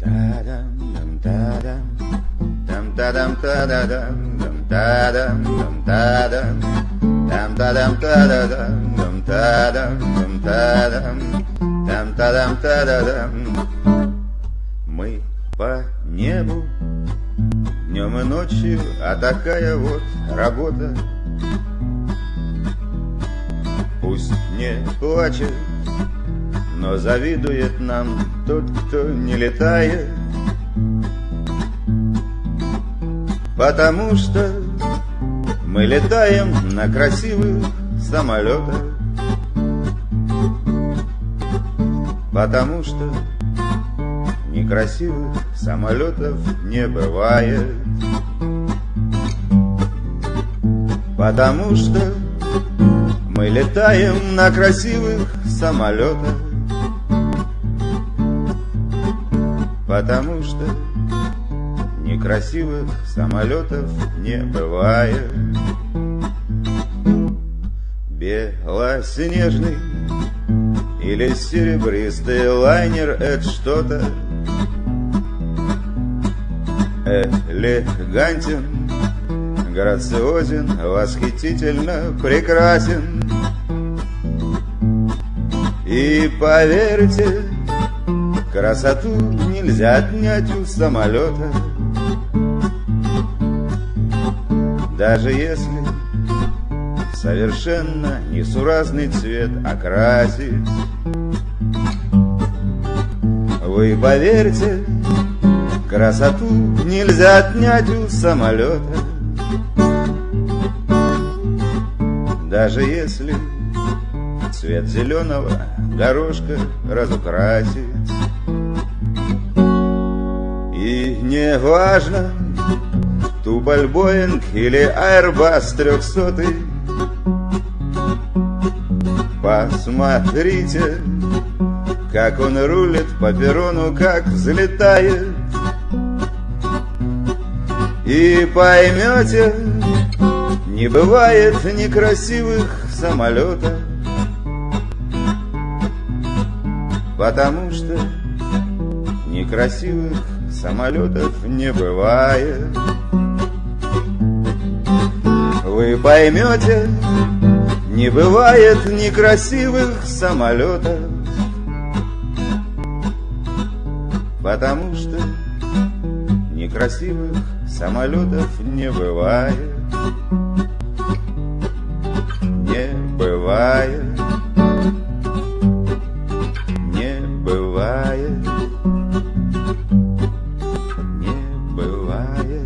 Мы по небу днем и ночью, а такая вот работа. Пусть не плачет, но завидует нам тот, кто не летает. Потому что мы летаем на красивых самолетах. Потому что некрасивых самолетов не бывает. Потому что мы летаем на красивых самолетах. Потому что некрасивых самолетов не бывает. Белоснежный или серебристый лайнер — это что-то. Элегантен, грациозен, восхитительно прекрасен. И поверьте, красоту нельзя отнять у самолета. Даже если совершенно несуразный цвет окрасить. Вы поверьте, красоту нельзя отнять у самолета. Даже если цвет зеленого горошка разукрасить. И не важно, Туполь Боинг или Airbus 300. Посмотрите, как он рулит по перрону, как взлетает. И поймете, не бывает некрасивых самолетов. Потому что некрасивых самолетов не бывает. Вы поймете, не бывает некрасивых самолетов. Потому что некрасивых самолетов не бывает. Не бывает. Не бывает. Не бывает.